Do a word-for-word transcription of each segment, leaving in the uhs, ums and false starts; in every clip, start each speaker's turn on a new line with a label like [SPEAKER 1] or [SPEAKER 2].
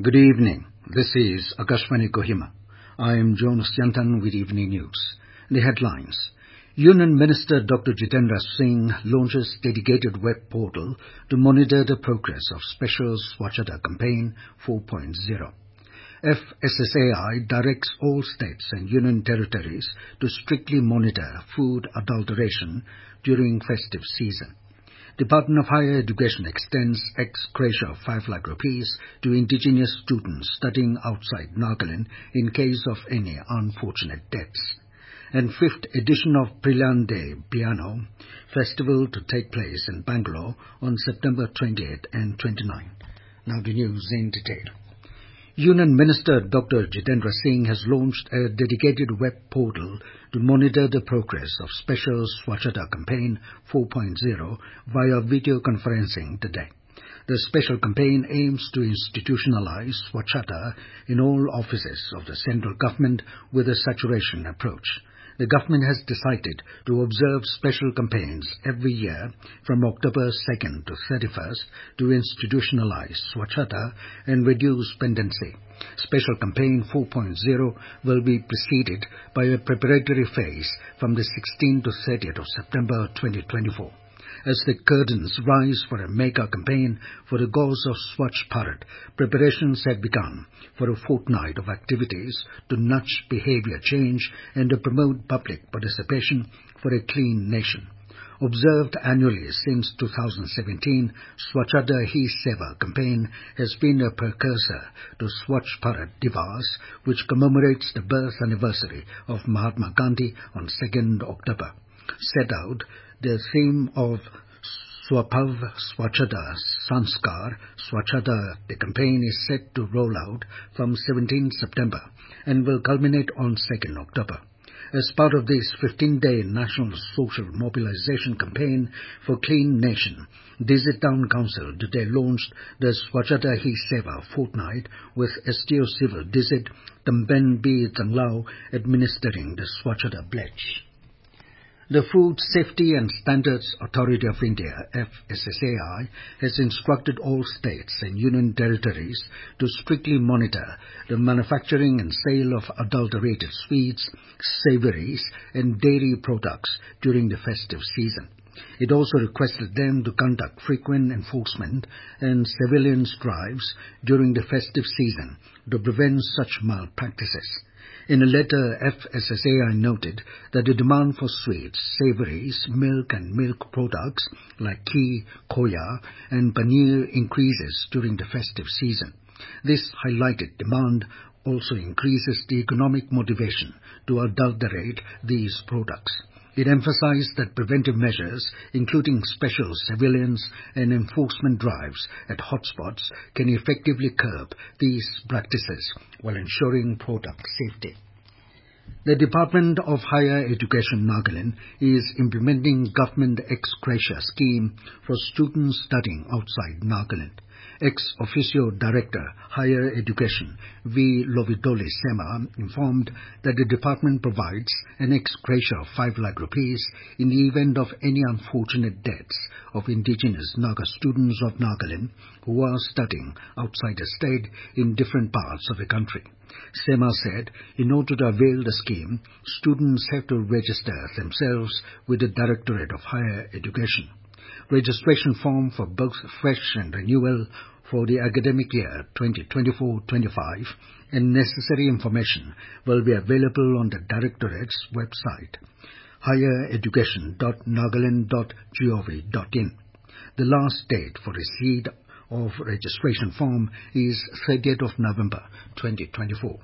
[SPEAKER 1] Good evening. This is Akashvani Kohima. I am Jonas Yantan with Evening News. The headlines. Union Minister Doctor Jitendra Singh launches dedicated web portal to monitor the progress of Special Swachhata Campaign four point oh. F S S A I directs all states and union territories to strictly monitor food adulteration during festive season. Department of Higher Education extends ex gratia of five lakh rupees to indigenous students studying outside Nagaland in case of any unfortunate deaths. And fifth edition of Brilliant Piano Festival to take place in Bangalore on September twenty-eighth and twenty-ninth. Now the news in detail. Union Minister Doctor Jitendra Singh has launched a dedicated web portal to monitor the progress of Special Swachhata Campaign four point oh via video conferencing today. The special campaign aims to institutionalize Swachhata in all offices of the central government with a saturation approach. The government has decided to observe special campaigns every year from October second to thirty-first to institutionalize Swachhata and reduce pendency. Special campaign four point oh will be preceded by a preparatory phase from the sixteenth to thirtieth of September twenty twenty-four. As the curtains rise for a mega campaign for the cause of Swachh Bharat, preparations have begun for a fortnight of activities to nudge behavior change and to promote public participation for a clean nation. Observed annually since two thousand seventeen, Swachhata Hi Seva campaign has been a precursor to Swachh Bharat Divas, which commemorates the birth anniversary of Mahatma Gandhi on second October. Set out the theme of Swabhav Swachhata Sanskar Swachhata. The campaign is set to roll out from seventeenth September and will culminate on second October. As part of this fifteen-day national social mobilization campaign for Clean Nation, Disit Town Council today launched the Swachhata Hi Seva fortnight with S D O Civil Disit Tamben B. Tanglao administering the Swachhata pledge. The Food Safety and Standards Authority of India, F S S A I, has instructed all states and union territories to strictly monitor the manufacturing and sale of adulterated sweets, savouries and dairy products during the festive season. It also requested them to conduct frequent enforcement and surveillance drives during the festive season to prevent such malpractices. In a letter, F S S A I noted that the demand for sweets, savouries, milk and milk products like ghee, khoya and paneer increases during the festive season. This highlighted demand also increases the economic motivation to adulterate these products. It emphasized that preventive measures, including special surveillance and enforcement drives at hotspots, can effectively curb these practices while ensuring product safety. The Department of Higher Education Nagaland is implementing government ex gratia scheme for students studying outside Nagaland. Ex officio Director, Higher Education, V. Lovidoli Sema, informed that the department provides an ex gratia of five lakh rupees in the event of any unfortunate deaths of indigenous Naga students of Nagaland who are studying outside the state in different parts of the country. Sema said, in order to avail the scheme, students have to register themselves with the Directorate of Higher Education. Registration form for both fresh and renewal for the academic year twenty twenty-four twenty-five and necessary information will be available on the Directorate's website, higher education dot nagaland dot gov dot in. The last date for receipt of registration form is thirtieth of November twenty twenty-four.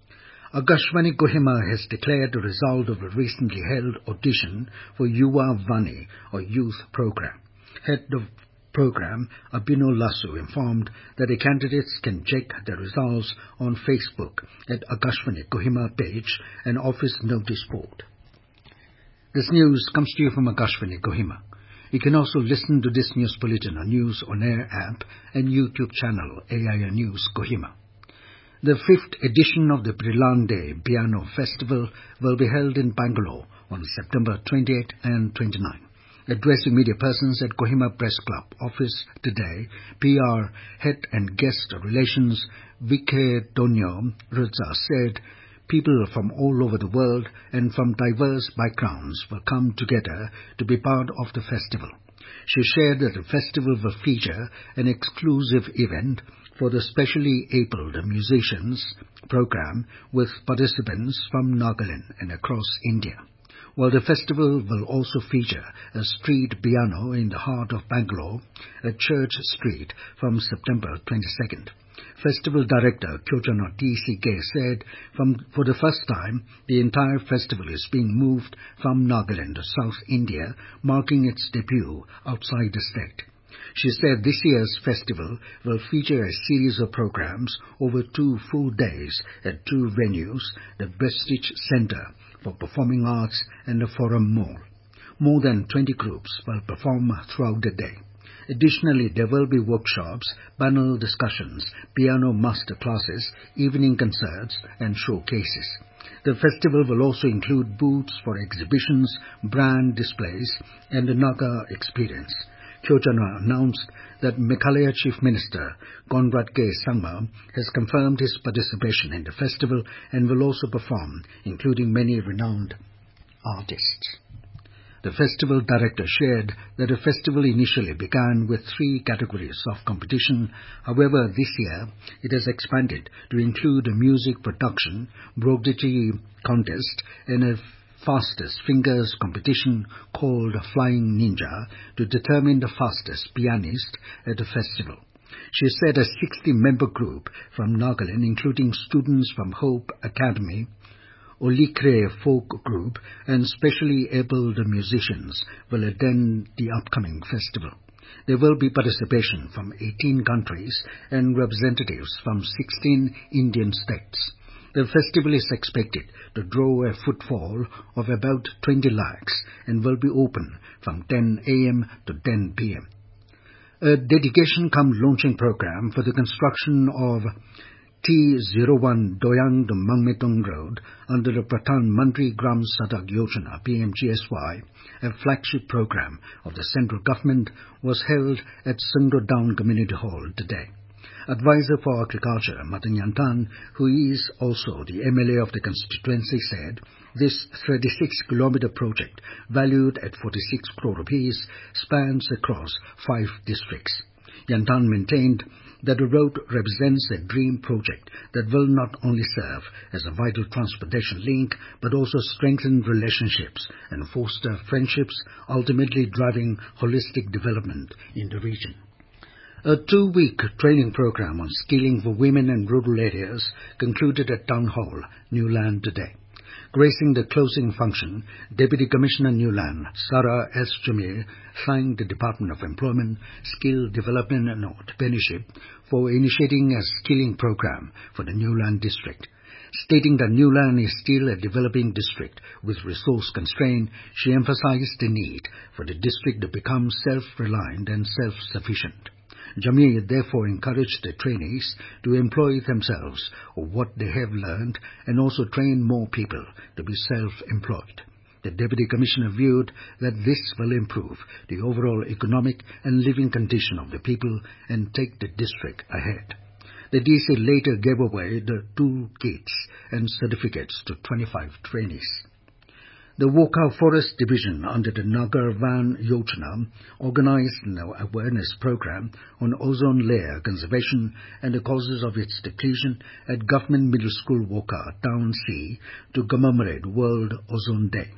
[SPEAKER 1] Akashvani Kohima has declared the result of a recently held audition for Yuva Vani, or Youth Program. Head of program Abhinav Lasu informed that the candidates can check the results on Facebook at Akashvani Kohima page and office notice board. This news comes to you from Akashvani Kohima. You can also listen to this news bulletin on News On Air app and YouTube channel A I R News Kohima. The fifth edition of the Brilliant Piano Festival will be held in Bangalore on September twenty-eighth and twenty-ninth. Addressing media persons at Kohima Press Club office today, P R Head and Guest Relations Vikedonyo Rudza said people from all over the world and from diverse backgrounds will come together to be part of the festival. She shared that the festival will feature an exclusive event for the specially abled musicians program with participants from Nagaland and across India. While the festival will also feature a street piano in the heart of Bangalore at Church Street from September twenty-second. Festival Director Kyochana T C K said from, for the first time, the entire festival is being moved from Nagaland to South India, marking its debut outside the state. She said this year's festival will feature a series of programs over two full days at two venues, the Prestige Centre for Performing Arts and the Forum Mall. More than twenty groups will perform throughout the day. Additionally, there will be workshops, panel discussions, piano master classes, evening concerts and showcases. The festival will also include booths for exhibitions, brand displays and the Naga experience. Kyochana announced that Meghalaya Chief Minister Conrad K. Sangma has confirmed his participation in the festival and will also perform, including many renowned artists. The festival director shared that the festival initially began with three categories of competition. However, this year it has expanded to include a music production, broderie contest and a fastest fingers competition called Flying Ninja to determine the fastest pianist at the festival. She said a sixty-member group from Nagaland, including students from Hope Academy, Olikre Folk Group and specially abled musicians will attend the upcoming festival. There will be participation from eighteen countries and representatives from sixteen Indian states. The festival is expected to draw a footfall of about twenty lakhs and will be open from ten a m to ten p m A dedication cum launching program for the construction of T zero one Doyang to Mangmetong Road under the Pradhan Mantri Gram Sadak Yojana P M G S Y, a flagship program of the central government, was held at Sungro Down Community Hall today. Advisor for Agriculture, Matan Yantan, who is also the M L A of the constituency, said this thirty-six kilometer project, valued at forty-six crore rupees, spans across five districts. Yantan maintained that the road represents a dream project that will not only serve as a vital transportation link, but also strengthen relationships and foster friendships, ultimately driving holistic development in the region. A two-week training program on skilling for women in rural areas concluded at Town Hall, Newland today. Gracing the closing function, Deputy Commissioner Newland, Sarah S. Jamir, thanked the Department of Employment, Skill Development and Entrepreneurship for initiating a skilling program for the Newland district. Stating that Newland is still a developing district with resource constraint, she emphasized the need for the district to become self-reliant and self-sufficient. Jamir therefore encouraged the trainees to employ themselves of what they have learned and also train more people to be self-employed. The Deputy Commissioner viewed that this will improve the overall economic and living condition of the people and take the district ahead. The D C later gave away the toolkits and certificates to twenty-five trainees. The Wokha Forest Division under the Nagar Van Yojana organized an awareness program on ozone layer conservation and the causes of its depletion at Government Middle School Wokha, Town C, to commemorate World Ozone Day.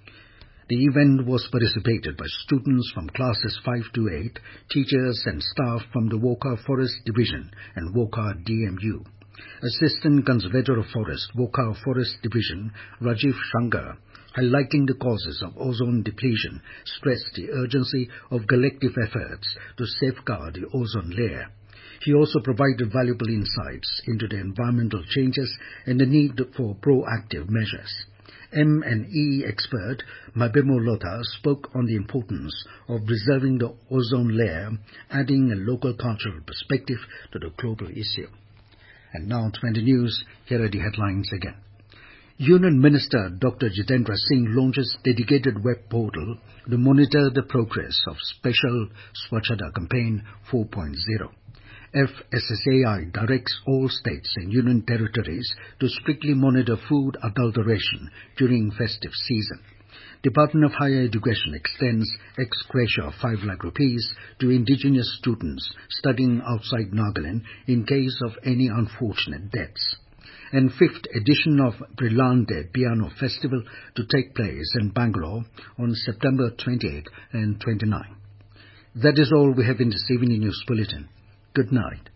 [SPEAKER 1] The event was participated by students from classes five to eight, teachers and staff from the Wokha Forest Division and Wokha D M U. Assistant Conservator of Forest, Wokha Forest Division, Rajiv Shankar, highlighting the causes of ozone depletion, stressed the urgency of collective efforts to safeguard the ozone layer. He also provided valuable insights into the environmental changes and the need for proactive measures. M and E expert Mabemo Lotha spoke on the importance of preserving the ozone layer, adding a local cultural perspective to the global issue. And now to the news, here are the headlines again. Union Minister Doctor Jitendra Singh launches dedicated web portal to monitor the progress of Special Swachhata Campaign four point oh. F S S A I directs all states and union territories to strictly monitor food adulteration during festive season. Department of Higher Education extends ex gratia of five lakh rupees to indigenous students studying outside Nagaland in case of any unfortunate deaths. And fifth edition of Brillante Piano Festival to take place in Bangalore on September twenty-eighth and twenty-ninth. That is all we have in this evening news bulletin. Good night.